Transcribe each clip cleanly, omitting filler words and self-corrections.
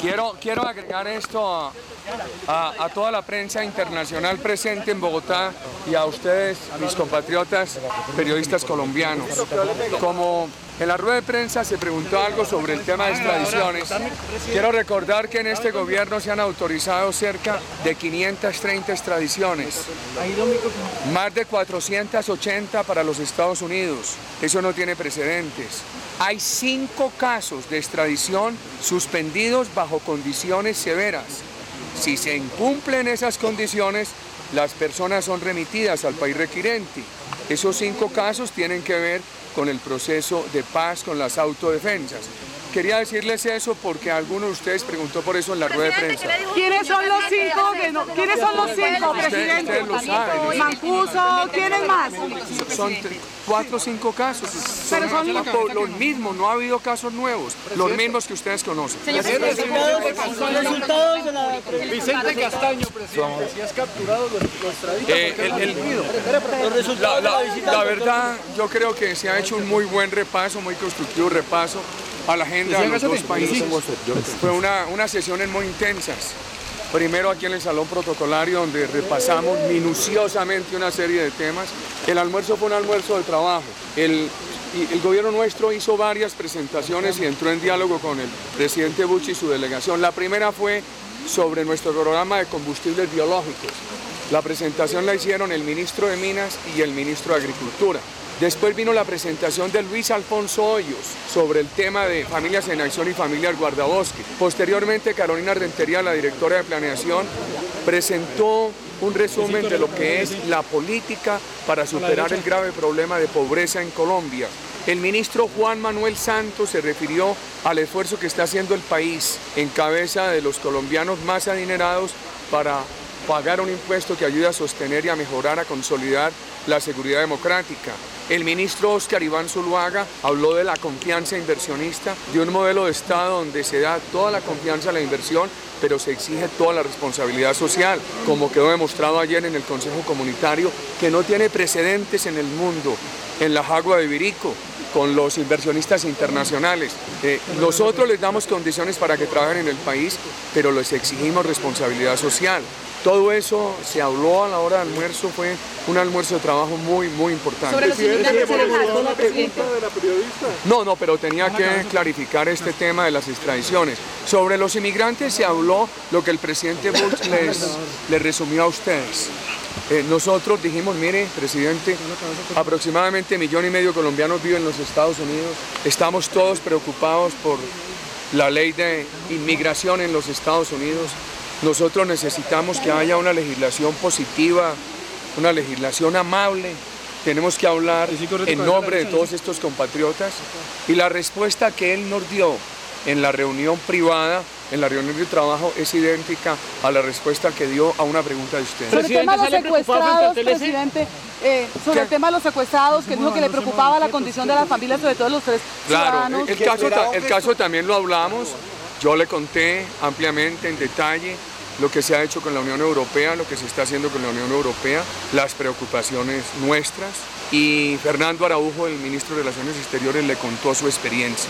Quiero agregar esto a toda la prensa internacional presente en Bogotá y a ustedes, mis compatriotas periodistas colombianos. Como en la rueda de prensa se preguntó algo sobre el tema de extradiciones, quiero recordar que en este gobierno se han autorizado cerca de 530 extradiciones, más de 480 para los Estados Unidos. Eso no tiene precedentes. Hay 5 casos de extradición suspendidos bajo condiciones severas. Si se incumplen esas condiciones, las personas son remitidas al país requirente. Esos 5 casos tienen que ver con el proceso de paz, con las autodefensas. Quería decirles eso porque alguno de ustedes preguntó por eso en la rueda de prensa. ¿Quiénes son los 5? ¿Quiénes son los 5, presidente? Ustedes lo saben. Mancuso, ¿quiénes más? Son 4 o 5 casos. Son los mismos, no ha habido casos nuevos, los mismos que ustedes conocen. Resultados de la Vicente Castaño, presidente, si has capturado los extraditos. La verdad, yo creo que se ha hecho un muy buen repaso, muy constructivo repaso a la agenda de los dos países. Fue unas sesiones muy intensas. Primero aquí en el salón protocolario, donde repasamos minuciosamente una serie de temas. El almuerzo fue un almuerzo de trabajo. El gobierno nuestro hizo varias presentaciones y entró en diálogo con el presidente Bush y su delegación. La primera fue sobre nuestro programa de combustibles biológicos. La presentación la hicieron el ministro de Minas y el ministro de Agricultura. Después vino la presentación de Luis Alfonso Hoyos sobre el tema de Familias en Acción y Familias Guardabosque. Posteriormente, Carolina Rentería, la directora de Planeación, presentó un resumen de lo que es la política para superar el grave problema de pobreza en Colombia. El ministro Juan Manuel Santos se refirió al esfuerzo que está haciendo el país en cabeza de los colombianos más adinerados para pagar un impuesto que ayude a sostener y a mejorar, a consolidar la seguridad democrática. El ministro Óscar Iván Zuluaga habló de la confianza inversionista, de un modelo de Estado donde se da toda la confianza a la inversión, pero se exige toda la responsabilidad social, como quedó demostrado ayer en el Consejo Comunitario, que no tiene precedentes en el mundo, en la Jagua de Ibirico, con los inversionistas internacionales. Nosotros les damos condiciones para que trabajen en el país, pero les exigimos responsabilidad social. Todo eso se habló a la hora de almuerzo, fue un almuerzo de trabajo muy, muy importante. Sobre los inmigrantes se dejó la pregunta de la periodista. No, pero tenía que clarificar este tema de las extradiciones. Sobre los inmigrantes se habló lo que el presidente Bush les resumió a ustedes. Nosotros dijimos, mire, presidente, aproximadamente 1,5 millones de colombianos viven en los Estados Unidos. Estamos todos preocupados por la ley de inmigración en los Estados Unidos. Nosotros necesitamos que haya una legislación positiva, una legislación amable. Tenemos que hablar en nombre de todos estos compatriotas. Y la respuesta que él nos dio en la reunión privada, en la reunión de trabajo, es idéntica a la respuesta que dio a una pregunta de usted. Sobre el tema de los secuestrados, presidente, sobre el tema de los secuestrados, que dijo que le preocupaba la condición de las familias, sobre todo los 3 ciudadanos. Claro, el caso también lo hablamos. Yo le conté ampliamente, en detalle, lo que se ha hecho con la Unión Europea, lo que se está haciendo con la Unión Europea, las preocupaciones nuestras. Y Fernando Araujo, el ministro de Relaciones Exteriores, le contó su experiencia.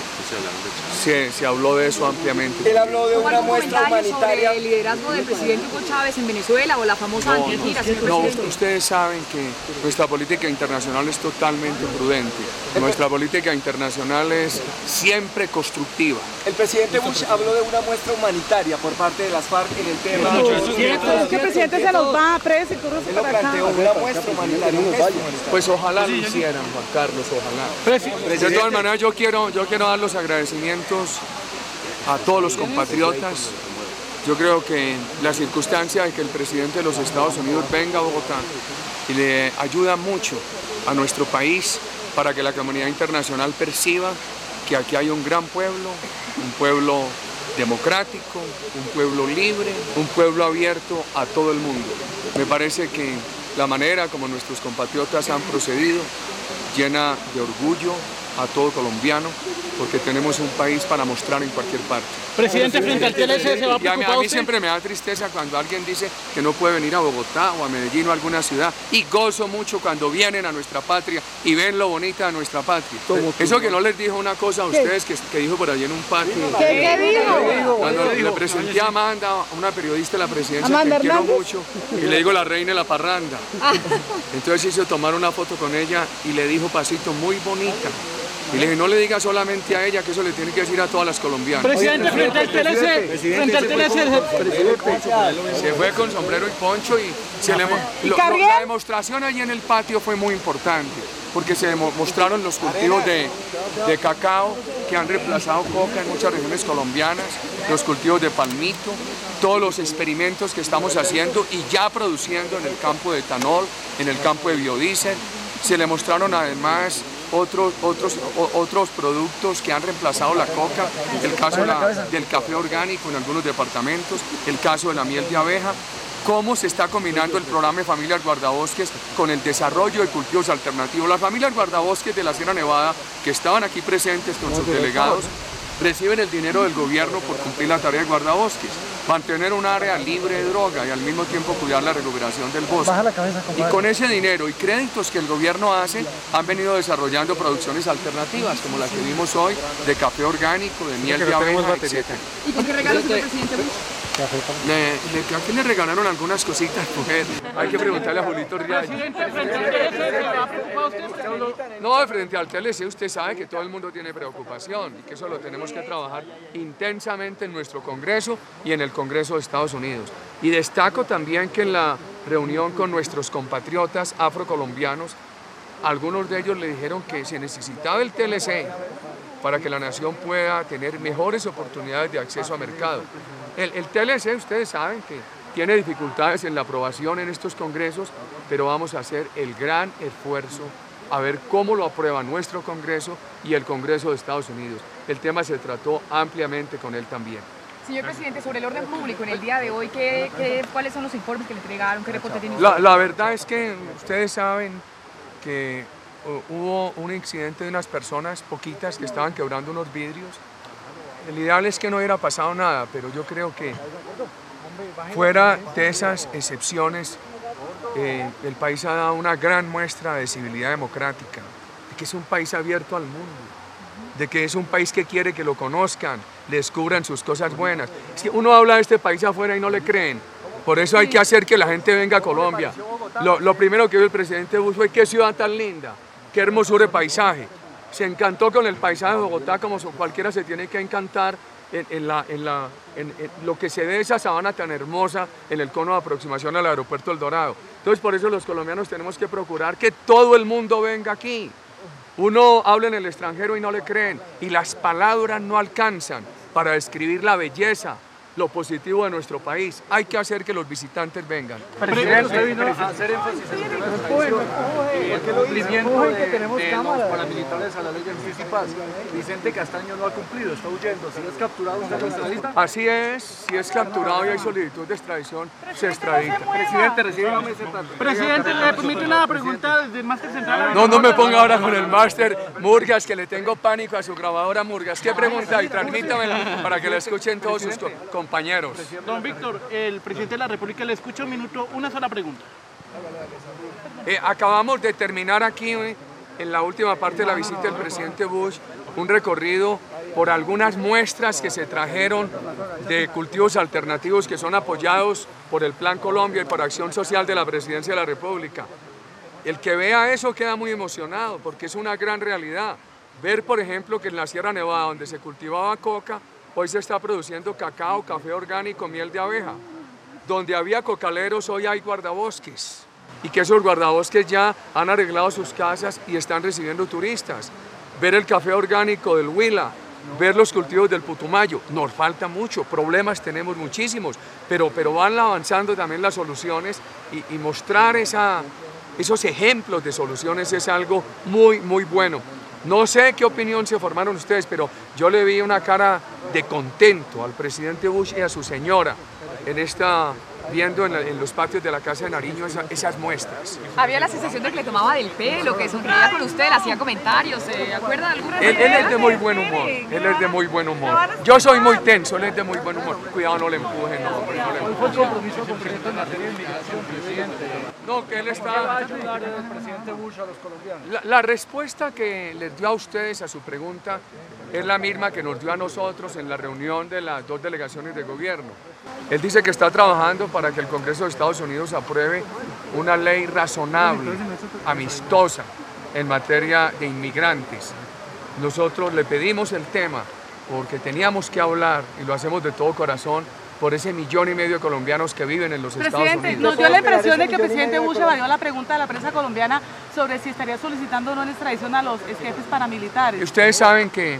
Se habló de eso ampliamente. Él habló de una muestra humanitaria. ¿Sobre el liderazgo del presidente Hugo Chávez en Venezuela o la famosa antigira, señor presidente? No, ustedes saben que nuestra política internacional es totalmente prudente. Nuestra política internacional es siempre constructiva. El presidente Bush habló de una muestra humanitaria por parte de las FARC en el tema. Es que el presidente se nos va a preso y todo eso Él lo para acá. planteó, una muestra humanitaria. Pues ojalá lo hicieran, Juan Carlos, ojalá. De todas maneras, yo quiero dar los agradecimientos a todos los compatriotas. Yo creo que la circunstancia de que el presidente de los Estados Unidos venga a Bogotá y le ayuda mucho a nuestro país para que la comunidad internacional perciba que aquí hay un gran pueblo, un pueblo democrático, un pueblo libre, un pueblo abierto a todo el mundo. Me parece que la manera como nuestros compatriotas han procedido llena de orgullo, a todo colombiano, porque tenemos un país para mostrar en cualquier parte. Presidente, frente al TLC se va a preocupar a mí siempre me da tristeza cuando alguien dice que no puede venir a Bogotá o a Medellín o a alguna ciudad, y gozo mucho cuando vienen a nuestra patria y ven lo bonita de nuestra patria. Eso que no les dijo una cosa a ustedes que dijo por allí en un patio. ¿Qué dijo? Cuando le presenté a Amanda, una periodista de la presidencia que quiero mucho, y le digo la reina de la parranda. Entonces hizo tomar una foto con ella y le dijo pasito muy bonita. Y le dije, no le diga solamente a ella, que eso le tiene que decir a todas las colombianas. Presidente, frente al TLC, se fue con sombrero y poncho y la demostración allí en el patio fue muy importante, porque se mostraron los cultivos de cacao que han reemplazado coca en muchas regiones colombianas, los cultivos de palmito, todos los experimentos que estamos haciendo y ya produciendo en el campo de etanol, en el campo de biodiesel. Se le mostraron además otros productos que han reemplazado la coca, el caso del café orgánico en algunos departamentos, el caso de la miel de abeja, cómo se está combinando el programa de familias guardabosques con el desarrollo de cultivos alternativos. Las familias guardabosques de la Sierra Nevada, que estaban aquí presentes con sus delegados, reciben el dinero del gobierno por cumplir la tarea de guardabosques, mantener un área libre de droga y al mismo tiempo cuidar la recuperación del bosque. Y con ese dinero y créditos que el gobierno hace, han venido desarrollando producciones alternativas, como la que vimos hoy, de café orgánico, de miel de abeja, etc. ¿Y con qué regalos el presidente Bush? Aquí le regalaron algunas cositas, mujer. Hay que preguntarle a Julito Riaño. No, frente al TLC usted sabe que todo el mundo tiene preocupación y que eso lo tenemos que trabajar intensamente en nuestro Congreso y en el Congreso de Estados Unidos. Y destaco también que en la reunión con nuestros compatriotas afrocolombianos, algunos de ellos le dijeron que se necesitaba el TLC para que la nación pueda tener mejores oportunidades de acceso a mercado. El TLC, ustedes saben que tiene dificultades en la aprobación en estos congresos, pero vamos a hacer el gran esfuerzo a ver cómo lo aprueba nuestro Congreso y el Congreso de Estados Unidos. El tema se trató ampliamente con él también. Señor presidente, sobre el orden público en el día de hoy, ¿cuáles son los informes que le entregaron? ¿Qué reporte tiene usted? La verdad es que ustedes saben que hubo un incidente de unas personas poquitas que estaban quebrando unos vidrios. El ideal es que no hubiera pasado nada, pero yo creo que fuera de esas excepciones, el país ha dado una gran muestra de civilidad democrática, de que es un país abierto al mundo, de que es un país que quiere que lo conozcan, le descubran sus cosas buenas. Es que uno habla de este país afuera y no le creen, por eso hay que hacer que la gente venga a Colombia. Lo primero que vio el presidente Bush fue qué ciudad tan linda, qué hermosura de paisaje. Se encantó con el paisaje de Bogotá, como cualquiera se tiene que encantar en lo que se ve de esa sabana tan hermosa en el cono de aproximación al aeropuerto El Dorado. Entonces, por eso los colombianos tenemos que procurar que todo el mundo venga aquí. Uno habla en el extranjero y no le creen, y las palabras no alcanzan para describir la belleza, lo positivo de nuestro país. Hay que hacer que los visitantes vengan. Presidente, vino a hacer énfasis en el tema de suspensión y el cumplimiento de los paramilitares a la ley de justicia y paz. Vicente Castaño no ha cumplido, está huyendo. Si es capturado, ¿usted lo extradita? Así es, si es capturado y hay solicitud de extradición, se extradita. Presidente, recibe una meseta. Presidente, ¿le permite una pregunta desde el máster central? No me ponga ahora con el máster Murgas, que le tengo pánico a su grabadora Murgas. ¿Qué pregunta? Y transmítamela para que la escuchen todos sus compañeros. Don Víctor, el presidente de la República le escucha un minuto, una sola pregunta. Acabamos de terminar aquí, en la última parte de la visita del presidente Bush, un recorrido por algunas muestras que se trajeron de cultivos alternativos que son apoyados por el Plan Colombia y por Acción Social de la Presidencia de la República. El que vea eso queda muy emocionado porque es una gran realidad. Ver, por ejemplo, que en la Sierra Nevada, donde se cultivaba coca, hoy se está produciendo cacao, café orgánico, miel de abeja. Donde había cocaleros, hoy hay guardabosques. Y que esos guardabosques ya han arreglado sus casas y están recibiendo turistas. Ver el café orgánico del Huila, ver los cultivos del Putumayo. Nos falta mucho, problemas tenemos muchísimos, pero van avanzando también las soluciones y mostrar esos ejemplos de soluciones es algo muy, muy bueno. No sé qué opinión se formaron ustedes, pero Yo le vi una cara de contento al presidente Bush y a su señora viendo en los patios de la Casa de Nariño esas muestras. Había la sensación de que le tomaba del pelo, que sonreía con usted, le hacía comentarios, ¿se acuerda de alguna? Él es de muy buen humor, él es de muy buen humor. Yo soy muy tenso, él es de muy buen humor. Cuidado, no le empujen, no, hombre, no le empujen. ¿Cuál fue el compromiso concreto en materia de inmigración, presidente? No, que él ¿Qué va a ayudar el presidente Bush a los colombianos? La respuesta que les dio a ustedes a su pregunta es la misma que nos dio a nosotros en la reunión de las dos delegaciones de gobierno. Él dice que está trabajando para que el Congreso de Estados Unidos apruebe una ley razonable, amistosa, en materia de inmigrantes. Nosotros le pedimos el tema porque teníamos que hablar, y lo hacemos de todo corazón, por ese 1,5 millones de colombianos que viven en los Estados Unidos. Presidente, nos dio la impresión de que el presidente Bush evadió la pregunta de la prensa colombiana sobre si estaría solicitando o no en extradición a los jefes paramilitares. Ustedes saben que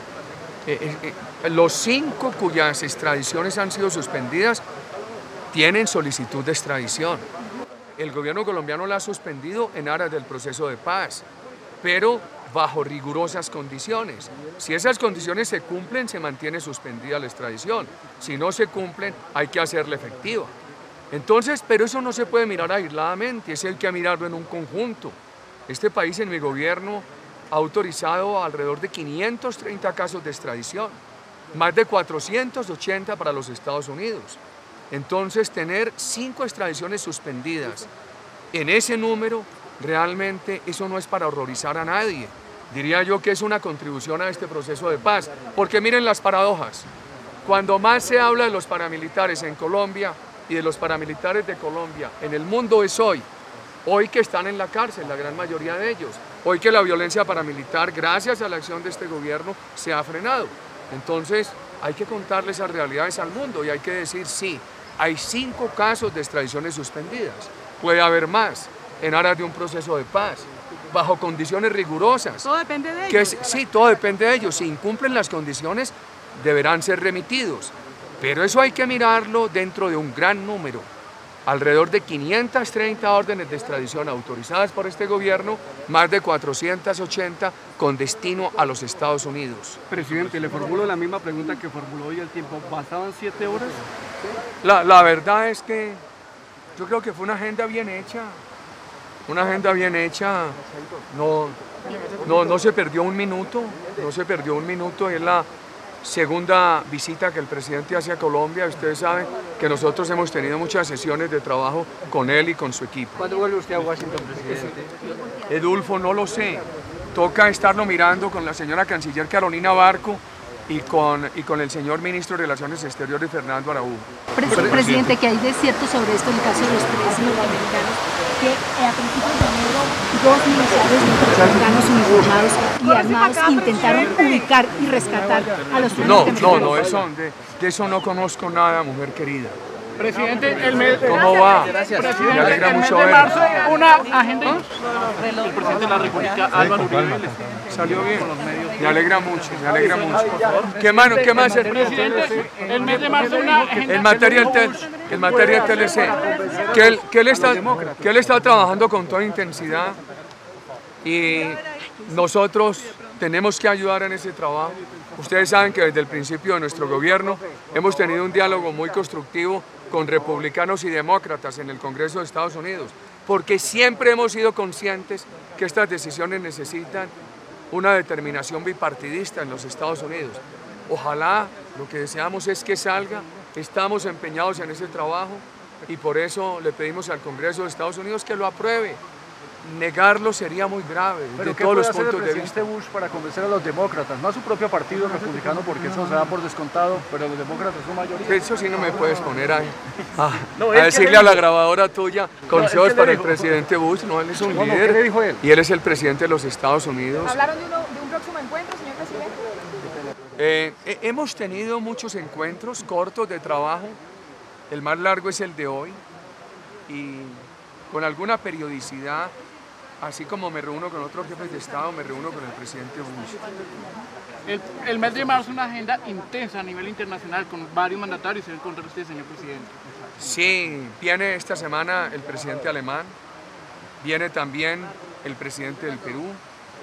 los 5 cuyas extradiciones han sido suspendidas tienen solicitud de extradición. El gobierno colombiano la ha suspendido en aras del proceso de paz, pero bajo rigurosas condiciones. Si esas condiciones se cumplen, se mantiene suspendida la extradición. Si no se cumplen, hay que hacerla efectiva. Entonces, pero eso no se puede mirar aisladamente, eso hay que mirarlo en un conjunto. Este país en mi gobierno ha autorizado alrededor de 530 casos de extradición, más de 480 para los Estados Unidos. Entonces, tener 5 extradiciones suspendidas en ese número, realmente eso no es para horrorizar a nadie. Diría yo que es una contribución a este proceso de paz, porque miren las paradojas. Cuando más se habla de los paramilitares en Colombia y de los paramilitares de Colombia en el mundo es hoy que están en la cárcel, la gran mayoría de ellos, hoy que la violencia paramilitar, gracias a la acción de este gobierno, se ha frenado. Entonces, hay que contarle esas realidades al mundo y hay que decir, sí, hay 5 casos de extradiciones suspendidas, puede haber más, en aras de un proceso de paz, bajo condiciones rigurosas. Todo depende de ellos. Sí, todo depende de ellos. Si incumplen las condiciones, deberán ser remitidos. Pero eso hay que mirarlo dentro de un gran número. Alrededor de 530 órdenes de extradición autorizadas por este gobierno, más de 480 con destino a los Estados Unidos. Presidente, le formulo la misma pregunta que formuló hoy El Tiempo. ¿Bastaban 7 horas? La verdad es que yo creo que fue una agenda bien hecha. Una agenda bien hecha, no se perdió un minuto, es la segunda visita que el presidente hace a Colombia. Ustedes saben que nosotros hemos tenido muchas sesiones de trabajo con él y con su equipo. ¿Cuándo vuelve usted a Washington, presidente? Edulfo, no lo sé, toca estarlo mirando con la señora canciller Carolina Barco y con el señor ministro de Relaciones Exteriores, Fernando Araújo. Presidente, ¿qué hay de cierto sobre esto en el caso de los 3 norteamericanos? Que a principios de enero 2 militares norteamericanos uniformados y armados intentaron ubicar y rescatar a los 3 norteamericanos. De eso no conozco nada, mujer querida. Presidente, ¿Cómo va? Me alegra mucho ver. Una agenda. El presidente de la República, Álvaro Uribe, salió bien. Me alegra mucho. ¿Qué más? Presidente, el mes de marzo una agenda. En materia del TLC, que él está trabajando con toda intensidad y nosotros tenemos que ayudar en ese trabajo. Ustedes saben que desde el principio de nuestro gobierno hemos tenido un diálogo muy constructivo con republicanos y demócratas en el Congreso de Estados Unidos, porque siempre hemos sido conscientes que estas decisiones necesitan una determinación bipartidista en los Estados Unidos. Ojalá, lo que deseamos es que salga, estamos empeñados en ese trabajo y por eso le pedimos al Congreso de Estados Unidos que lo apruebe. Negarlo sería muy grave de todos los puntos de vista. ¿Qué puede hacer el presidente Bush para convencer a los demócratas? No a su propio partido republicano, porque eso se da por descontado, pero los demócratas son mayoría. Eso sí no me puedes poner ahí a decirle a la grabadora tuya consejos para el presidente Bush. No, él es un líder. ¿Qué le dijo él? Y él es el presidente de los Estados Unidos. ¿Hablaron de un próximo encuentro, señor presidente? Hemos tenido muchos encuentros cortos de trabajo. El más largo es el de hoy y con alguna periodicidad. Así como me reúno con otros jefes de Estado, me reúno con el presidente Bush. El mes de marzo una agenda intensa a nivel internacional con varios mandatarios contra usted, señor presidente. Sí, viene esta semana el presidente alemán, viene también el presidente del Perú,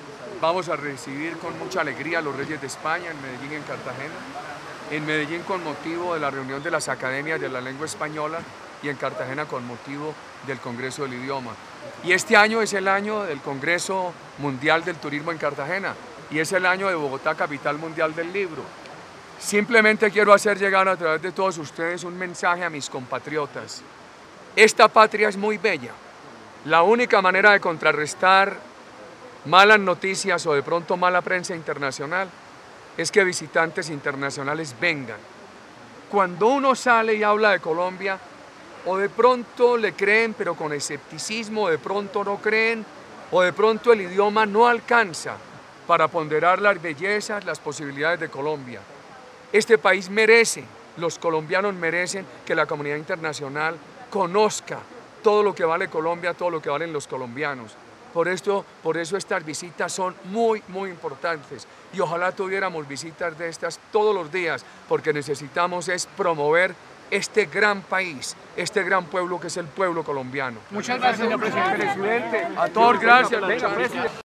Vamos a recibir con mucha alegría a los Reyes de España en Medellín y en Cartagena. En Medellín con motivo de la reunión de las academias de la lengua española y en Cartagena con motivo del Congreso del Idioma. Y este año es el año del Congreso Mundial del Turismo en Cartagena y es el año de Bogotá, capital mundial del libro. Simplemente quiero hacer llegar a través de todos ustedes un mensaje a mis compatriotas. Esta patria es muy bella. La única manera de contrarrestar malas noticias o de pronto mala prensa internacional es que visitantes internacionales vengan. Cuando uno sale y habla de Colombia, o de pronto le creen pero con escepticismo, o de pronto no creen, o de pronto el idioma no alcanza para ponderar las bellezas, las posibilidades de Colombia. Este país merece, los colombianos merecen que la comunidad internacional conozca todo lo que vale Colombia, todo lo que valen los colombianos. Por eso estas visitas son muy, muy importantes y ojalá tuviéramos visitas de estas todos los días porque necesitamos es promover este gran país, este gran pueblo que es el pueblo colombiano. Muchas gracias, señor presidente. A todos, gracias.